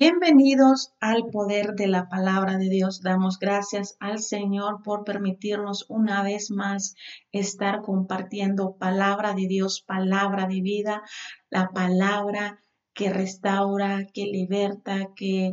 Bienvenidos al poder de la palabra de Dios. Damos gracias al Señor por permitirnos una vez más estar compartiendo palabra de Dios, palabra de vida, la palabra que restaura, que liberta,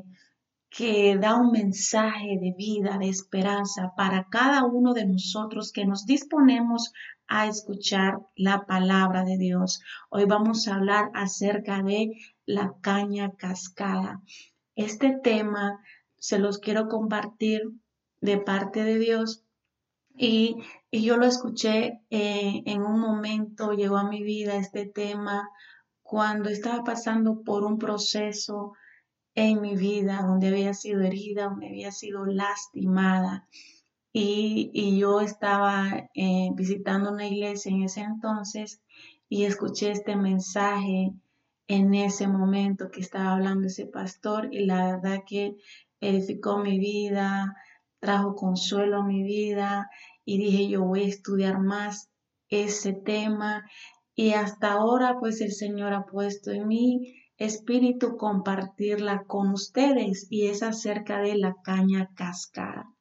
que da un mensaje de vida, de esperanza para cada uno de nosotros que nos disponemos a escuchar la palabra de Dios. Hoy vamos a hablar acerca de la caña cascada. Este tema se los quiero compartir de parte de Dios y, y yo lo escuché en un momento, llegó a mi vida este tema cuando estaba pasando por un proceso en mi vida, donde había sido herida, donde había sido lastimada. Y yo estaba visitando una iglesia en ese entonces y escuché este mensaje en ese momento que estaba hablando ese pastor y la verdad que edificó mi vida, trajo consuelo a mi vida y dije yo voy a estudiar más ese tema y hasta ahora pues el Señor ha puesto en mí espíritu compartirla con ustedes y es acerca de la caña cascada.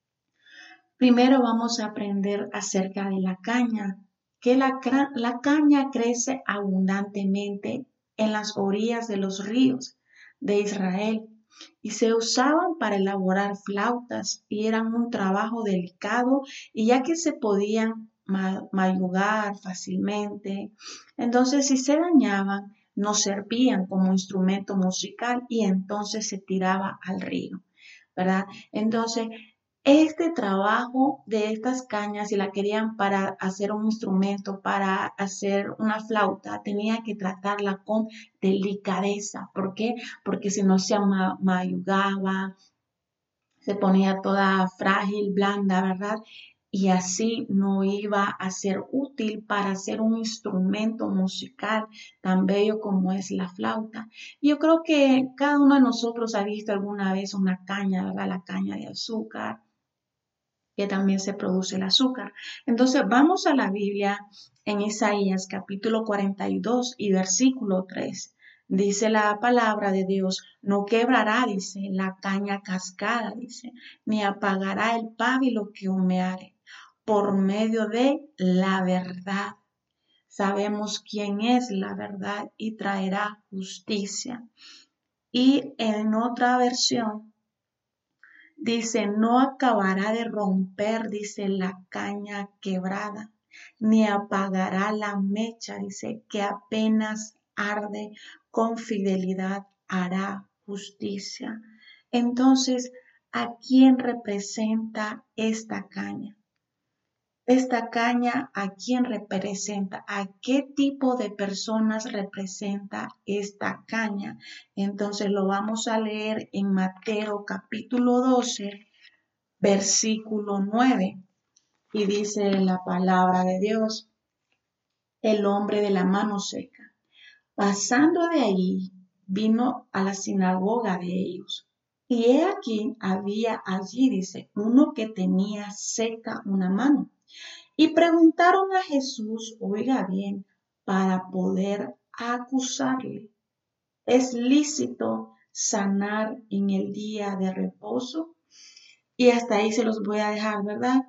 Primero vamos a aprender acerca de la caña, que la caña crece abundantemente en las orillas de los ríos de Israel y se usaban para elaborar flautas y eran un trabajo delicado y ya que se podían mayugar fácilmente, entonces si se dañaban no servían como instrumento musical y entonces se tiraba al río, ¿verdad? Entonces este trabajo de estas cañas, si la querían para hacer un instrumento, para hacer una flauta, tenía que tratarla con delicadeza. ¿Por qué? Porque si no se mayugaba, se ponía toda frágil, blanda, ¿verdad? Y así no iba a ser útil para hacer un instrumento musical tan bello como es la flauta. Yo creo que cada uno de nosotros ha visto alguna vez una caña, ¿verdad? La caña de azúcar que también se produce el azúcar. Entonces vamos a la Biblia en Isaías capítulo 42 y versículo 3. Dice la palabra de Dios, no quebrará, dice, la caña cascada, dice, ni apagará el pábilo que humeare, por medio de la verdad. Sabemos quién es la verdad y traerá justicia. Y en otra versión, dice, no acabará de romper, dice, la caña quebrada, ni apagará la mecha, dice, que apenas arde, con fidelidad hará justicia. Entonces, ¿a quién representa esta caña? Esta caña, ¿a quién representa? ¿A qué tipo de personas representa esta caña? Entonces lo vamos a leer en Mateo capítulo 12, versículo 9. Y dice la palabra de Dios, el hombre de la mano seca. Pasando de allí, vino a la sinagoga de ellos. Y he aquí, había allí, dice, uno que tenía seca una mano. Y preguntaron a Jesús, oiga bien, para poder acusarle, ¿es lícito sanar en el día de reposo? Y hasta ahí se los voy a dejar, ¿verdad?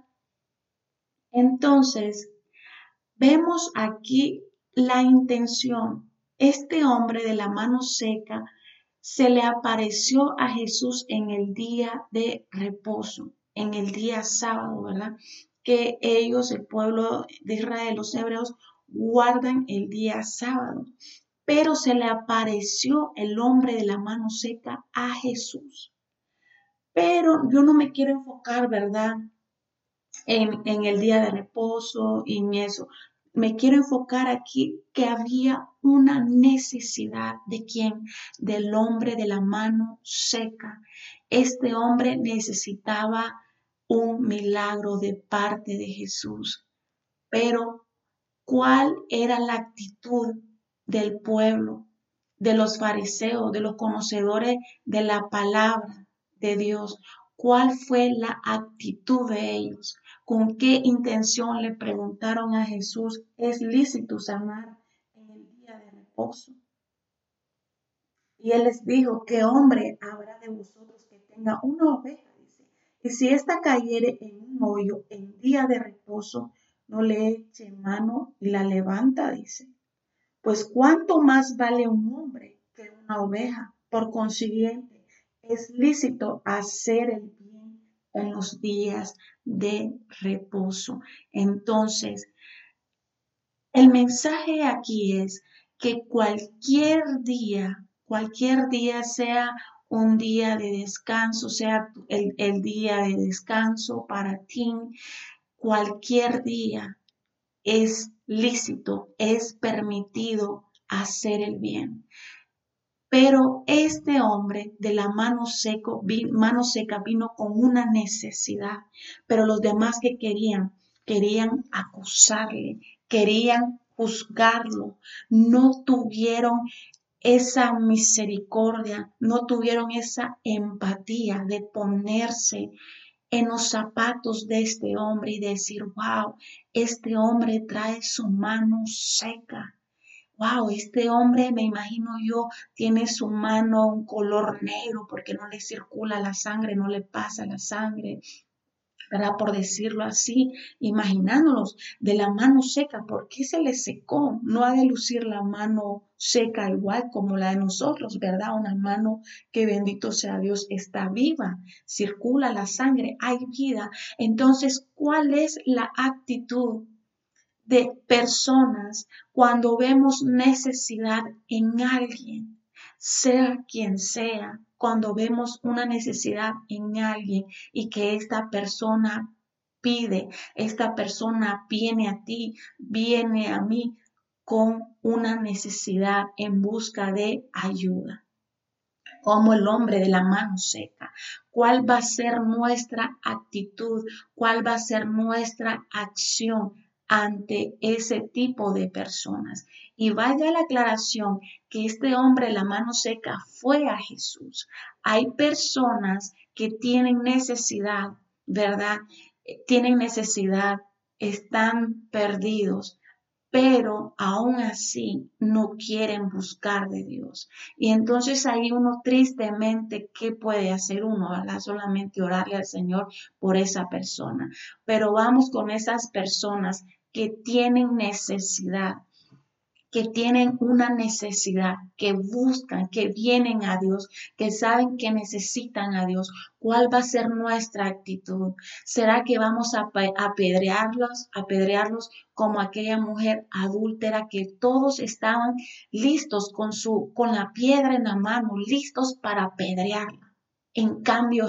Entonces, vemos aquí la intención. Este hombre de la mano seca se le apareció a Jesús en el día de reposo, en el día sábado, ¿verdad? Que ellos, el pueblo de Israel, los hebreos, guardan el día sábado. Pero se le apareció el hombre de la mano seca a Jesús. Pero yo no me quiero enfocar, ¿verdad? En el día de reposo y en eso. Me quiero enfocar aquí que había una necesidad de quién, del hombre de la mano seca. Este hombre necesitaba un milagro de parte de Jesús. Pero, ¿cuál era la actitud del pueblo, de los fariseos, de los conocedores de la palabra de Dios? ¿Cuál fue la actitud de ellos? ¿Con qué intención le preguntaron a Jesús, ¿es lícito sanar en el día de reposo? Y él les dijo, ¿qué hombre habrá de vosotros que tenga una oveja? Dice, y si ésta cayere en un hoyo en día de reposo, no le eche mano y la levanta, dice. Pues cuánto más vale un hombre que una oveja. Por consiguiente, es lícito hacer el bien en los días de reposo. Entonces, el mensaje aquí es que cualquier día sea un día de descanso, sea el día de descanso para ti, cualquier día es lícito, es permitido hacer el bien. Pero este hombre de la mano seca vino con una necesidad, pero los demás que querían acusarle, querían juzgarlo, no tuvieron esa misericordia, no tuvieron esa empatía de ponerse en los zapatos de este hombre y decir, wow, este hombre trae su mano seca. Wow, este hombre, me imagino yo, tiene su mano un color negro porque no le circula la sangre, no le pasa la sangre, ¿verdad? Por decirlo así, imaginándonos de la mano seca, ¿por qué se le secó? No ha de lucir la mano seca igual como la de nosotros, ¿verdad? Una mano que bendito sea Dios está viva, circula la sangre, hay vida. Entonces, ¿cuál es la actitud de personas cuando vemos necesidad en alguien, sea quien sea, cuando vemos una necesidad en alguien y que esta persona pide, esta persona viene a ti, viene a mí con una necesidad en busca de ayuda? Como el hombre de la mano seca. ¿Cuál va a ser nuestra actitud? ¿Cuál va a ser nuestra acción ante ese tipo de personas? Y vaya la aclaración que este hombre de la mano seca fue a Jesús. Hay personas que tienen necesidad, ¿verdad? Tienen necesidad, están perdidos, pero aún así no quieren buscar de Dios. Y entonces ahí uno tristemente, ¿qué puede hacer uno? ¿Verdad? Solamente orarle al Señor por esa persona. Pero vamos con esas personas que tienen necesidad, que tienen una necesidad, que buscan, que vienen a Dios, que saben que necesitan a Dios. ¿Cuál va a ser nuestra actitud? ¿Será que vamos a apedrearlos como aquella mujer adúltera que todos estaban listos con la piedra en la mano, listos para apedrearla? En cambio,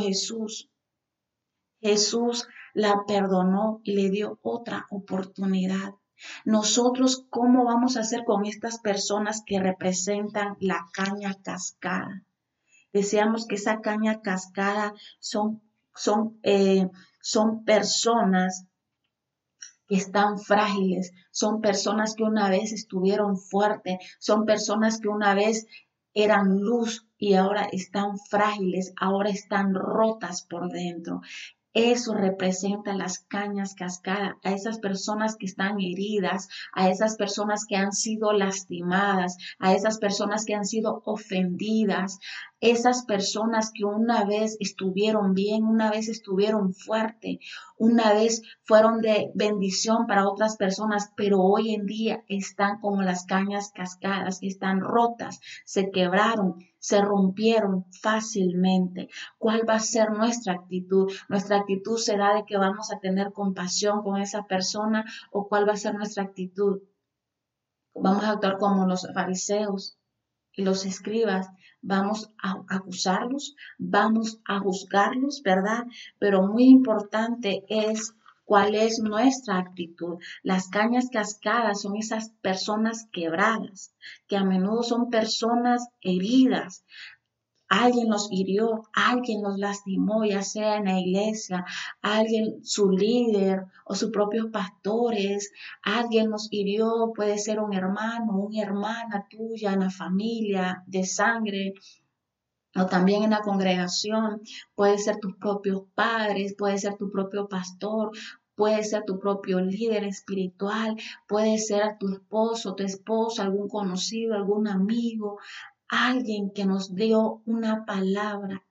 Jesús la perdonó y le dio otra oportunidad. Nosotros, ¿cómo vamos a hacer con estas personas que representan la caña cascada? Decíamos que esa caña cascada son, son personas que están frágiles, son personas que una vez estuvieron fuertes, son personas que una vez eran luz y ahora están frágiles, ahora están rotas por dentro. Eso representa las cañas cascadas, a esas personas que están heridas, a esas personas que han sido lastimadas, a esas personas que han sido ofendidas, esas personas que una vez estuvieron bien, una vez estuvieron fuertes, una vez fueron de bendición para otras personas, pero hoy en día están como las cañas cascadas, están rotas, se quebraron, se rompieron fácilmente. ¿Cuál va a ser nuestra actitud? ¿Nuestra actitud será de que vamos a tener compasión con esa persona o cuál va a ser nuestra actitud? Vamos a actuar como los fariseos y los escribas, vamos a acusarlos, vamos a juzgarlos, ¿verdad? Pero muy importante es cuál es nuestra actitud. Las cañas cascadas son esas personas quebradas, que a menudo son personas heridas. Alguien los hirió, alguien los lastimó, ya sea en la iglesia, alguien, su líder o sus propios pastores, alguien los hirió, puede ser un hermano, una hermana tuya en la familia de sangre, o también en la congregación, puede ser tus propios padres, puede ser tu propio pastor, puede ser tu propio líder espiritual, puede ser tu esposo, tu esposa, algún conocido, algún amigo, alguien que nos dio una palabra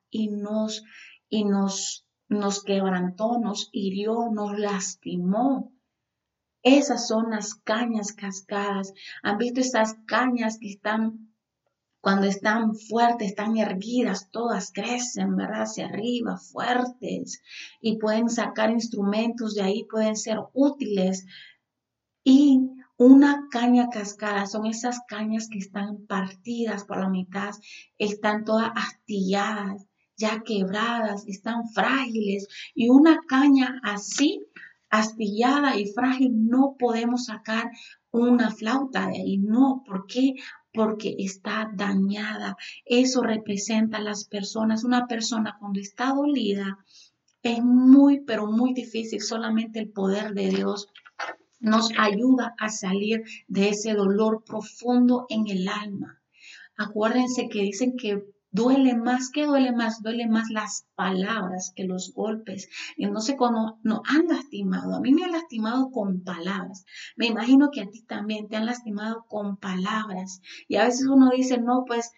y nos quebrantó, nos hirió, nos lastimó. Esas son las cañas cascadas. ¿Han visto esas cañas que están, cuando están fuertes, están erguidas, todas crecen, ¿verdad? Hacia arriba, fuertes, y pueden sacar instrumentos de ahí, pueden ser útiles. Y una caña cascada son esas cañas que están partidas por la mitad, están todas astilladas, ya quebradas, están frágiles. Y una caña así, astillada y frágil, no podemos sacar una flauta de ahí. No, ¿por qué? Porque está dañada. Eso representa a las personas. Una persona cuando está dolida es muy, pero muy difícil. Solamente el poder de Dios nos ayuda a salir de ese dolor profundo en el alma. Acuérdense que dicen que duele más las palabras que los golpes. Entonces, cuando nos han lastimado, a mí me han lastimado con palabras. Me imagino que a ti también te han lastimado con palabras. Y a veces uno dice, no, pues,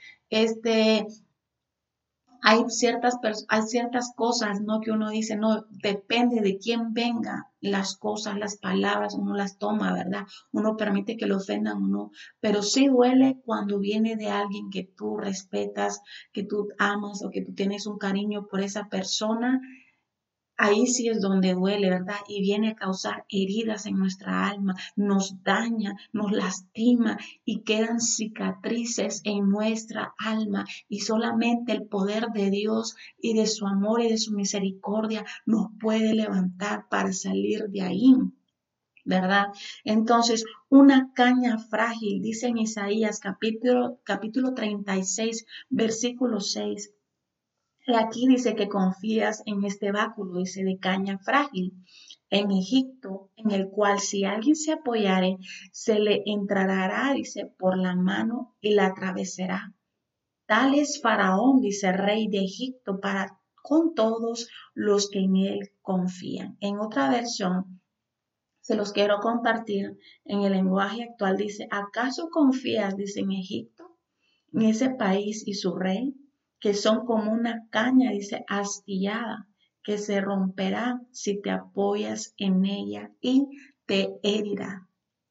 hay ciertas cosas, ¿no? Que uno dice, no, depende de quién venga las cosas, las palabras, uno las toma, ¿verdad? Uno permite que lo ofendan o no, pero sí duele cuando viene de alguien que tú respetas, que tú amas o que tú tienes un cariño por esa persona. Ahí sí es donde duele, ¿verdad? Y viene a causar heridas en nuestra alma, nos daña, nos lastima y quedan cicatrices en nuestra alma. Y solamente el poder de Dios y de su amor y de su misericordia nos puede levantar para salir de ahí, ¿verdad? Entonces, una caña frágil, dice en Isaías capítulo 36, versículo 6. Y aquí dice que confías en este báculo, dice, de caña frágil en Egipto, en el cual si alguien se apoyare, se le entrará, dice, por la mano y la atravesará. Tal es Faraón, dice, rey de Egipto, para con todos los que en él confían. En otra versión, se los quiero compartir en el lenguaje actual, dice, ¿acaso confías, dice, en Egipto, en ese país y su rey, que son como una caña, dice, astillada, que se romperá si te apoyas en ella y te herirá?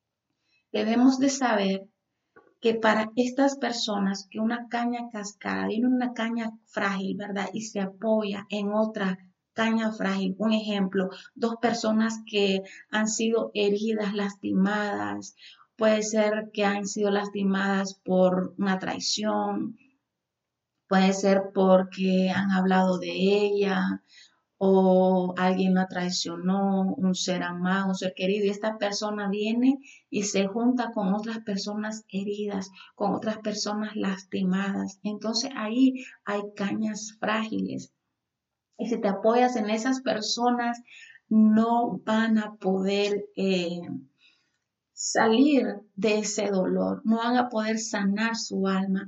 Debemos de saber que para estas personas que una caña cascada viene una caña frágil, ¿verdad? Y se apoya en otra caña frágil. Un ejemplo, dos personas que han sido heridas, lastimadas, puede ser que han sido lastimadas por una traición, puede ser porque han hablado de ella o alguien la traicionó, un ser amado, un ser querido, y esta persona viene y se junta con otras personas heridas, con otras personas lastimadas. Entonces ahí hay cañas frágiles. Y si te apoyas en esas personas, no van a poder salir de ese dolor, no van a poder sanar su alma.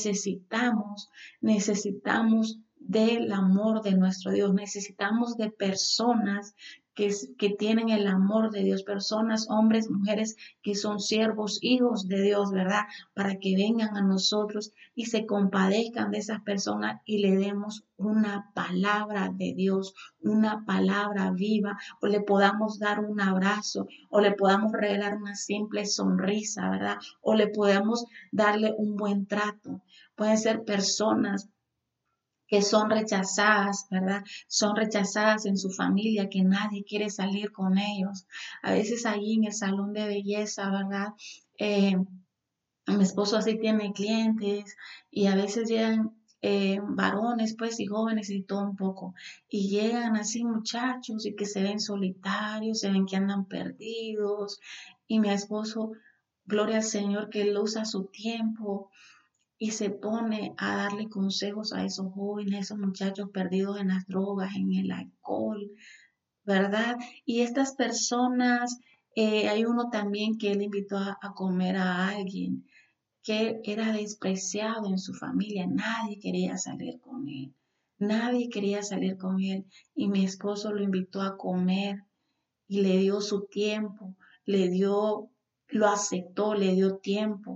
Necesitamos del amor de nuestro Dios, necesitamos de personas que tienen el amor de Dios, personas, hombres, mujeres que son siervos, hijos de Dios, ¿verdad? Para que vengan a nosotros y se compadezcan de esas personas y le demos una palabra de Dios, una palabra viva, o le podamos dar un abrazo, o le podamos regalar una simple sonrisa, ¿verdad? O le podamos darle un buen trato. Pueden ser personas que son rechazadas, ¿verdad? Son rechazadas en su familia, que nadie quiere salir con ellos. A veces allí en el salón de belleza, ¿verdad? Mi esposo así tiene clientes y a veces llegan varones pues y jóvenes y todo un poco y llegan así muchachos y que se ven solitarios, se ven que andan perdidos y mi esposo, gloria al Señor, que él usa su tiempo y se pone a darle consejos a esos jóvenes, a esos muchachos perdidos en las drogas, en el alcohol, ¿verdad? Y estas personas, hay uno también que él invitó a comer a alguien que era despreciado en su familia, nadie quería salir con él, nadie quería salir con él y mi esposo lo invitó a comer y le dio su tiempo, lo aceptó, le dio tiempo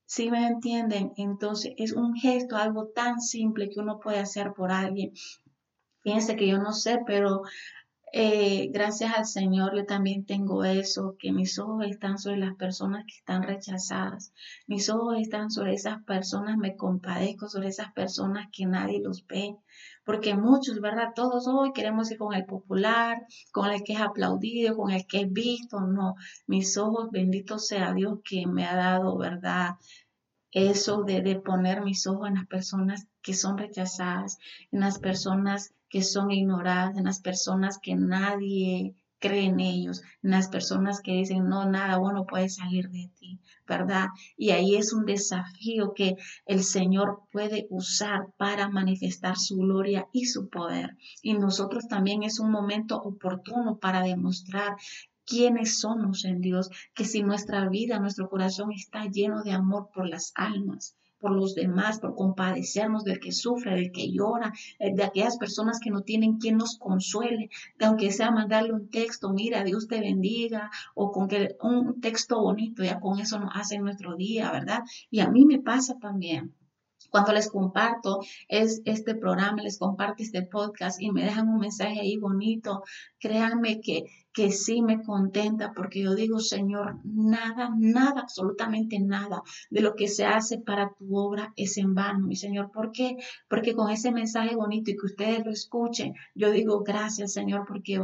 ¿Sí me entienden? Entonces es un gesto, algo tan simple que uno puede hacer por alguien. Fíjense que yo no sé, pero gracias al Señor yo también tengo eso, que mis ojos están sobre las personas que están rechazadas. Mis ojos están sobre esas personas, me compadezco sobre esas personas que nadie los ve. Porque muchos, ¿verdad? Todos hoy queremos ir con el popular, con el que es aplaudido, con el que es visto. No, mis ojos, bendito sea Dios que me ha dado, ¿verdad? Eso de poner mis ojos en las personas que son rechazadas, en las personas que son ignoradas, en las personas que nadie cree en ellos, en las personas que dicen, no, nada bueno puede salir de ti, ¿verdad? Y ahí es un desafío que el Señor puede usar para manifestar su gloria y su poder. Y nosotros también es un momento oportuno para demostrar quiénes somos en Dios, que si nuestra vida, nuestro corazón está lleno de amor por las almas, por los demás, por compadecernos del que sufre, del que llora, de aquellas personas que no tienen quien nos consuele, de aunque sea mandarle un texto, mira, Dios te bendiga, o con que un texto bonito, ya con eso nos hace nuestro día, ¿verdad? Y a mí me pasa también. Cuando les comparto este programa, les comparto este podcast y me dejan un mensaje ahí bonito, créanme que sí me contenta porque yo digo, Señor, nada, nada, absolutamente nada de lo que se hace para tu obra es en vano, mi Señor. ¿Por qué? Porque con ese mensaje bonito y que ustedes lo escuchen, yo digo, gracias, Señor, porque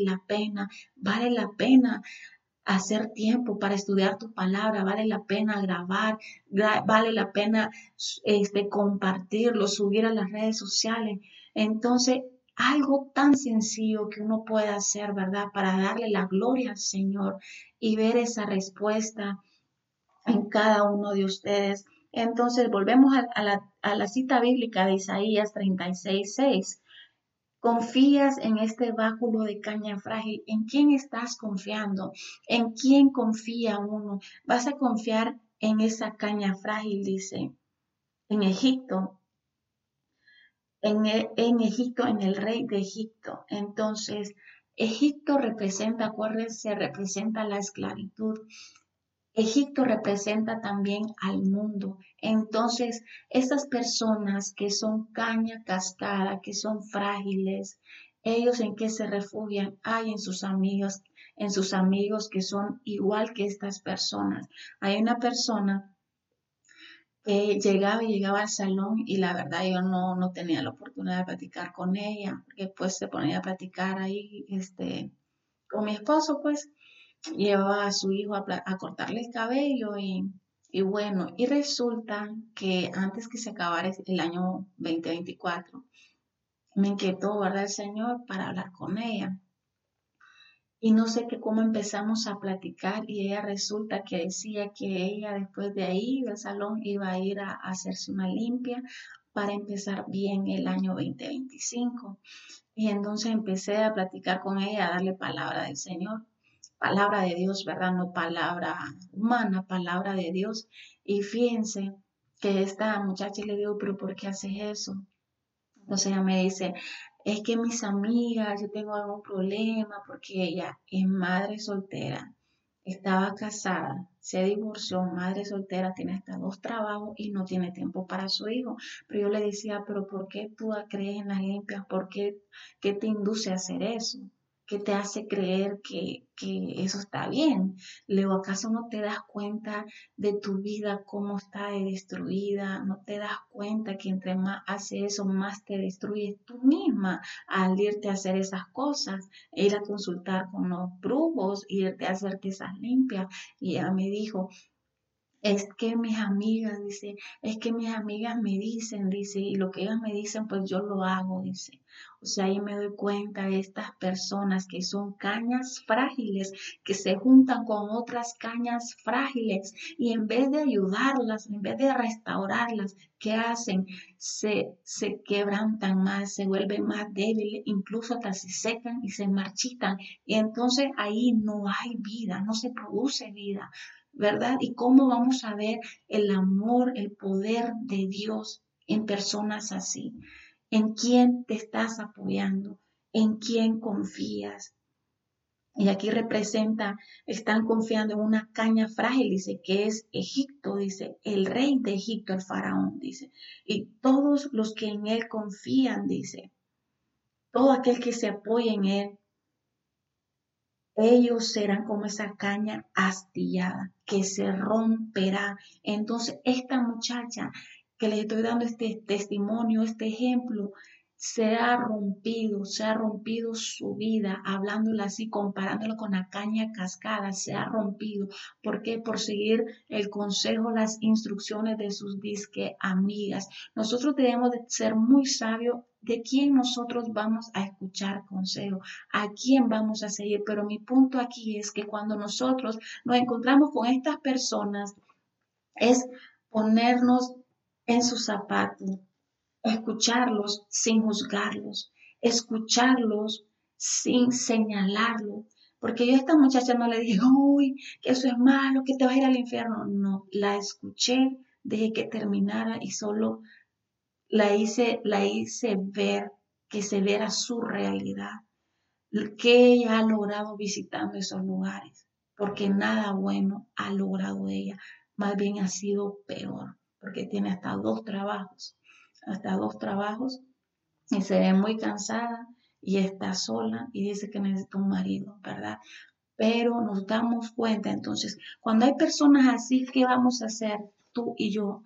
vale la pena hacer tiempo para estudiar tu palabra, vale la pena grabar, vale la pena compartirlo, subir a las redes sociales. Entonces, algo tan sencillo que uno puede hacer, ¿verdad? Para darle la gloria al Señor y ver esa respuesta en cada uno de ustedes. Entonces, volvemos a la cita bíblica de Isaías 36:6. Confías en este báculo de caña frágil. ¿En quién estás confiando? ¿En quién confía uno? Vas a confiar en esa caña frágil, dice, en Egipto, en Egipto, en el rey de Egipto. Entonces, Egipto representa, acuérdense, representa la esclavitud. Egipto representa también al mundo. Entonces, esas personas que son caña cascada, que son frágiles, ellos en qué se refugian, hay en sus amigos que son igual que estas personas. Hay una persona que llegaba al salón y la verdad yo no tenía la oportunidad de platicar con ella, porque pues se ponía a platicar ahí, con mi esposo, pues llevaba a su hijo a cortarle el cabello y bueno, y resulta que antes que se acabara el año 2024, me inquietó, ¿verdad? El Señor para hablar con ella. Y no sé qué cómo empezamos a platicar y ella resulta que decía que ella después de ahí del salón iba a ir a hacerse una limpia para empezar bien el año 2025. Y entonces empecé a platicar con ella, a darle palabra del Señor, palabra de Dios, ¿verdad? No palabra humana, palabra de Dios. Y fíjense que esta muchacha le digo, pero ¿por qué haces eso? Entonces ella me dice, es que mis amigas, yo tengo algún problema porque ella es madre soltera, estaba casada, se divorció, madre soltera, tiene hasta 2 trabajos y no tiene tiempo para su hijo. Pero yo le decía, pero ¿por qué tú crees en las limpias? ¿Qué te induce a hacer eso? ¿Qué te hace creer que eso está bien? Le digo, ¿acaso no te das cuenta de tu vida cómo está destruida? ¿No te das cuenta que entre más hace eso, más te destruyes tú misma al irte a hacer esas cosas, ir a consultar con los brujos, irte a hacerte esas limpias? Y ella me dijo, es que mis amigas, dice, es que mis amigas me dicen, dice, y lo que ellas me dicen, pues yo lo hago, dice. O sea, ahí me doy cuenta de estas personas que son cañas frágiles, que se juntan con otras cañas frágiles y en vez de ayudarlas, en vez de restaurarlas, ¿qué hacen? Se quebrantan más, se vuelven más débiles, incluso hasta se secan y se marchitan. Y entonces ahí no hay vida, no se produce vida. ¿Verdad? ¿Y cómo vamos a ver el amor, el poder de Dios en personas así? ¿En quién te estás apoyando? ¿En quién confías? Y aquí representa, están confiando en una caña frágil, dice, que es Egipto, dice, el rey de Egipto, el faraón, dice. Y todos los que en él confían, dice, todo aquel que se apoya en él, ellos serán como esa caña astillada que se romperá. Entonces, esta muchacha que les estoy dando este testimonio, este ejemplo, se ha rompido su vida, hablándola así, comparándolo con la caña cascada, se ha rompido. ¿Por qué? Por seguir el consejo, las instrucciones de sus disque amigas. Nosotros debemos de ser muy sabios de quién nosotros vamos a escuchar consejo, a quién vamos a seguir. Pero mi punto aquí es que cuando nosotros nos encontramos con estas personas, es ponernos en sus zapatos, escucharlos sin juzgarlos, escucharlos sin señalarlos. Porque yo a esta muchacha no le dije, uy, que eso es malo, que te vas a ir al infierno. No, la escuché, dejé que terminara y solo la hice ver que se viera su realidad, que ella ha logrado visitando esos lugares, porque nada bueno ha logrado ella, más bien ha sido peor, porque tiene hasta dos trabajos, y se ve muy cansada y está sola y dice que necesita un marido, ¿verdad? Pero nos damos cuenta, entonces, cuando hay personas así, ¿qué vamos a hacer tú y yo?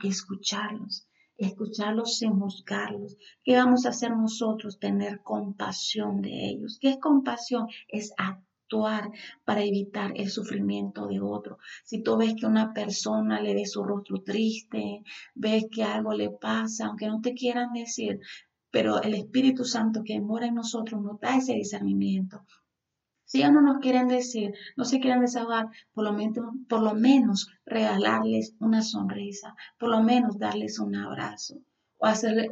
Escucharlos sin juzgarlos. ¿Qué vamos a hacer nosotros? Tener compasión de ellos. ¿Qué es compasión? Es actuar para evitar el sufrimiento de otro. Si tú ves que una persona le ve su rostro triste, ves que algo le pasa, aunque no te quieran decir, pero el Espíritu Santo que mora en nosotros nos da ese discernimiento. Si ellos no nos quieren decir, no se quieren desahogar, por lo menos regalarles una sonrisa, por lo menos darles un abrazo o hacerle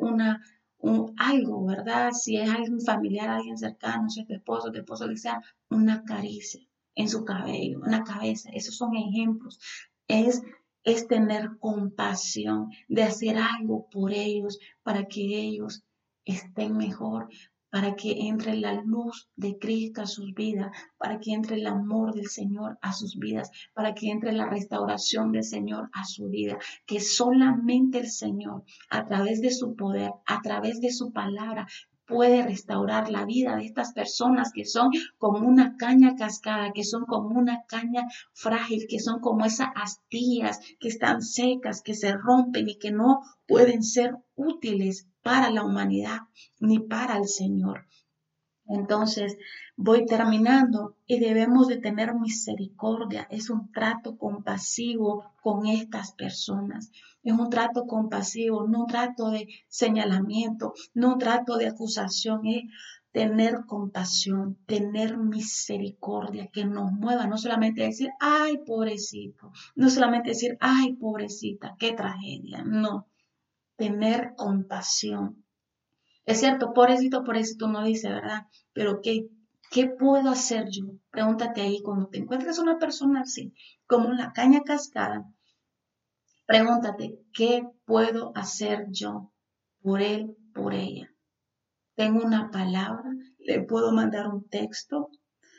algo, ¿verdad? Si es alguien familiar, alguien cercano, si es tu esposo, que sea una caricia en su cabello, en la cabeza. Esos son ejemplos. Es, es tener compasión de hacer algo por ellos para que ellos estén mejor, para que entre la luz de Cristo a sus vidas, para que entre el amor del Señor a sus vidas, para que entre la restauración del Señor a su vida, que solamente el Señor, a través de su poder, a través de su palabra, puede restaurar la vida de estas personas que son como una caña cascada, que son como una caña frágil, que son como esas astillas que están secas, que se rompen y que no pueden ser útiles para la humanidad ni para el Señor. Entonces, voy terminando y debemos de tener misericordia. Es un trato compasivo con estas personas. Es un trato compasivo, no un trato de señalamiento, no un trato de acusación. Es tener compasión, tener misericordia que nos mueva, no solamente decir, ay, pobrecito, no solamente decir, ay, pobrecita, qué tragedia, no, tener compasión. Es cierto, pobrecito no dice, ¿verdad? Pero ¿qué puedo hacer yo? Pregúntate ahí cuando te encuentres una persona así, como una caña cascada, pregúntate, ¿qué puedo hacer yo por él, por ella? Tengo una palabra, le puedo mandar un texto,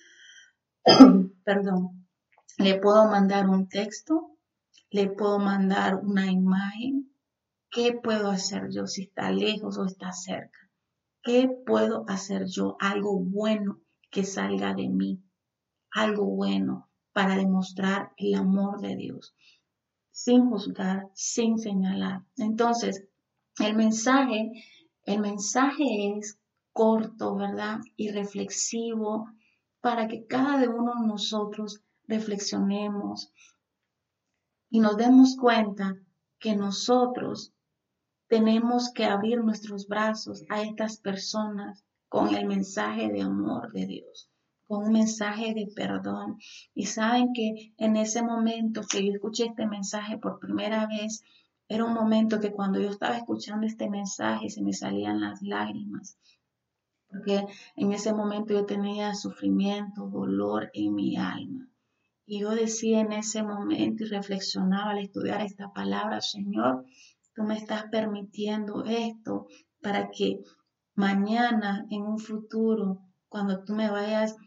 perdón, le puedo mandar un texto, le puedo mandar una imagen. ¿Qué puedo hacer yo si está lejos o está cerca? ¿Qué puedo hacer yo? Algo bueno que salga de mí, algo bueno para demostrar el amor de Dios, sin juzgar, sin señalar. Entonces, el mensaje, el mensaje es corto, ¿verdad? Y reflexivo para que cada uno de nosotros reflexionemos y nos demos cuenta que nosotros tenemos que abrir nuestros brazos a estas personas con el mensaje de amor de Dios, con un mensaje de perdón. Y saben que en ese momento que yo escuché este mensaje por primera vez, era un momento que cuando yo estaba escuchando este mensaje se me salían las lágrimas, porque en ese momento yo tenía sufrimiento, dolor en mi alma. Y yo decía en ese momento y reflexionaba al estudiar esta palabra, Señor, tú me estás permitiendo esto para que mañana, en un futuro, cuando tú me vayas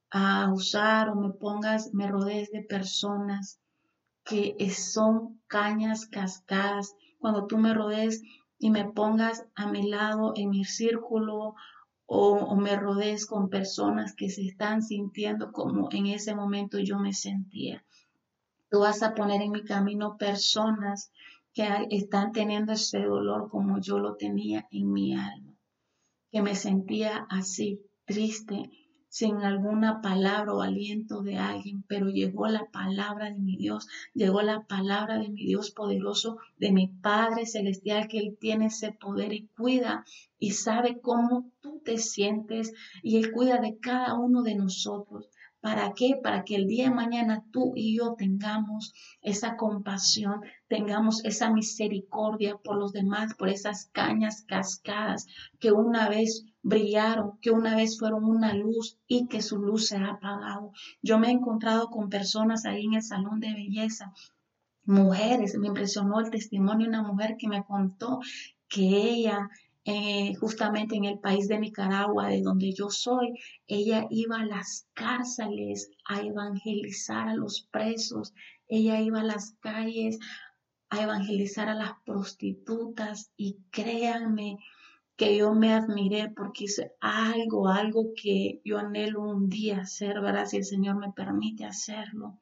a usar o me rodees de personas que son cañas cascadas. Cuando tú me rodees y me pongas a mi lado en mi círculo o me rodees con personas que se están sintiendo como en ese momento yo me sentía. Tú vas a poner en mi camino personas que están teniendo ese dolor como yo lo tenía en mi alma, que me sentía así, triste, sin alguna palabra o aliento de alguien, pero llegó la palabra de mi Dios, llegó la palabra de mi Dios poderoso, de mi Padre Celestial, que Él tiene ese poder y cuida y sabe cómo tú te sientes y Él cuida de cada uno de nosotros. ¿Para qué? Para que el día de mañana tú y yo tengamos esa compasión, tengamos esa misericordia por los demás, por esas cañas cascadas que una vez brillaron, que una vez fueron una luz y que su luz se ha apagado. Yo me he encontrado con personas ahí en el salón de belleza, mujeres, me impresionó el testimonio de una mujer que me contó que ella justamente en el país de Nicaragua, de donde yo soy, ella iba a las cárceles a evangelizar a los presos, ella iba a las calles a evangelizar a las prostitutas y créanme que yo me admiré porque hice algo que yo anhelo un día hacer, ¿verdad? Si el Señor me permite hacerlo,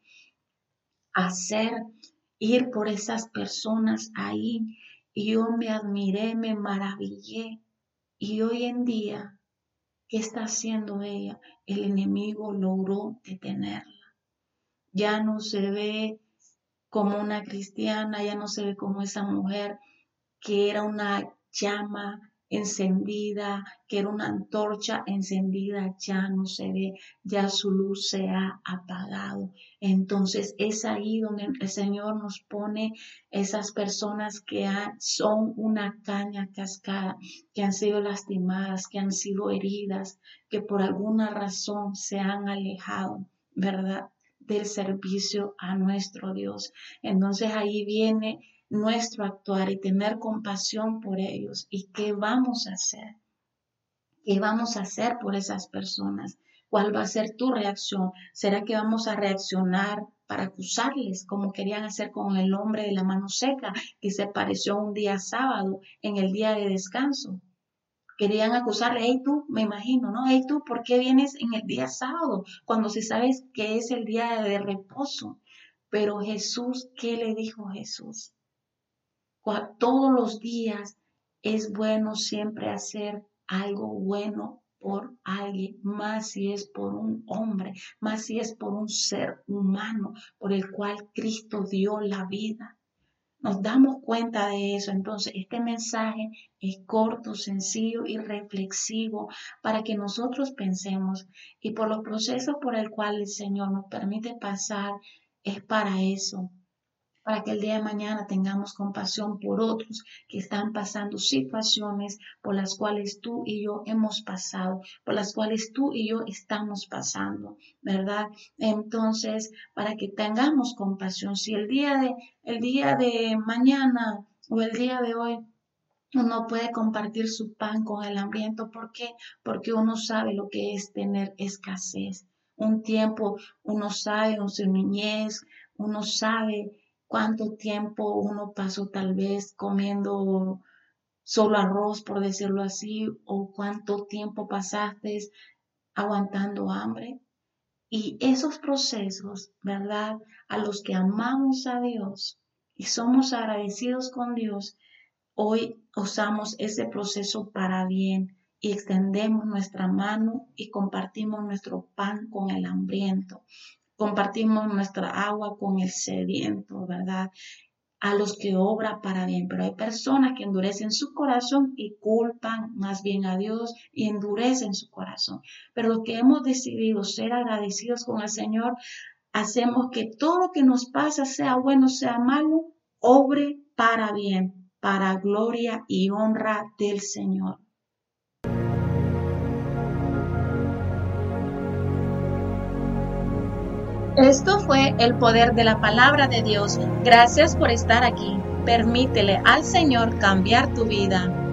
hacer, ir por esas personas ahí. Y yo me admiré, me maravillé. Y hoy en día, ¿qué está haciendo ella? El enemigo logró detenerla. Ya no se ve como una cristiana, ya no se ve como esa mujer que era una llama encendida, que era una antorcha encendida, ya no se ve, ya su luz se ha apagado. Entonces es ahí donde el Señor nos pone esas personas que son una caña cascada, que han sido lastimadas, que han sido heridas, que por alguna razón se han alejado, ¿verdad?, del servicio a nuestro Dios. Entonces ahí viene nuestro actuar y tener compasión por ellos. ¿Y qué vamos a hacer? ¿Qué vamos a hacer por esas personas? ¿Cuál va a ser tu reacción? ¿Será que vamos a reaccionar para acusarles como querían hacer con el hombre de la mano seca que se apareció un día sábado en el día de descanso? Querían acusarle, hey tú, me imagino, ¿no? Hey tú, ¿por qué vienes en el día sábado cuando si sabes que es el día de reposo? Pero Jesús, ¿qué le dijo Jesús? Todos los días es bueno siempre hacer algo bueno por alguien, más si es por un hombre, más si es por un ser humano por el cual Cristo dio la vida. Nos damos cuenta de eso. Entonces, este mensaje es corto, sencillo y reflexivo para que nosotros pensemos y por los procesos por el cual el Señor nos permite pasar, es para eso, para que el día de mañana tengamos compasión por otros que están pasando situaciones por las cuales tú y yo hemos pasado, por las cuales tú y yo estamos pasando, ¿verdad? Entonces, para que tengamos compasión, si el día de mañana o el día de hoy uno puede compartir su pan con el hambriento, ¿por qué? Porque uno sabe lo que es tener escasez. Un tiempo uno sabe en su niñez, uno sabe cuánto tiempo uno pasó tal vez comiendo solo arroz, por decirlo así, o cuánto tiempo pasaste aguantando hambre. Y esos procesos, ¿verdad? A los que amamos a Dios y somos agradecidos con Dios, hoy usamos ese proceso para bien y extendemos nuestra mano y compartimos nuestro pan con el hambriento. Compartimos nuestra agua con el sediento, ¿verdad? A los que obra para bien. Pero hay personas que endurecen su corazón y culpan más bien a Dios y endurecen su corazón. Pero los que hemos decidido ser agradecidos con el Señor, hacemos que todo lo que nos pasa, sea bueno, sea malo, obre para bien, para gloria y honra del Señor. Esto fue el poder de la palabra de Dios. Gracias por estar aquí. Permítele al Señor cambiar tu vida.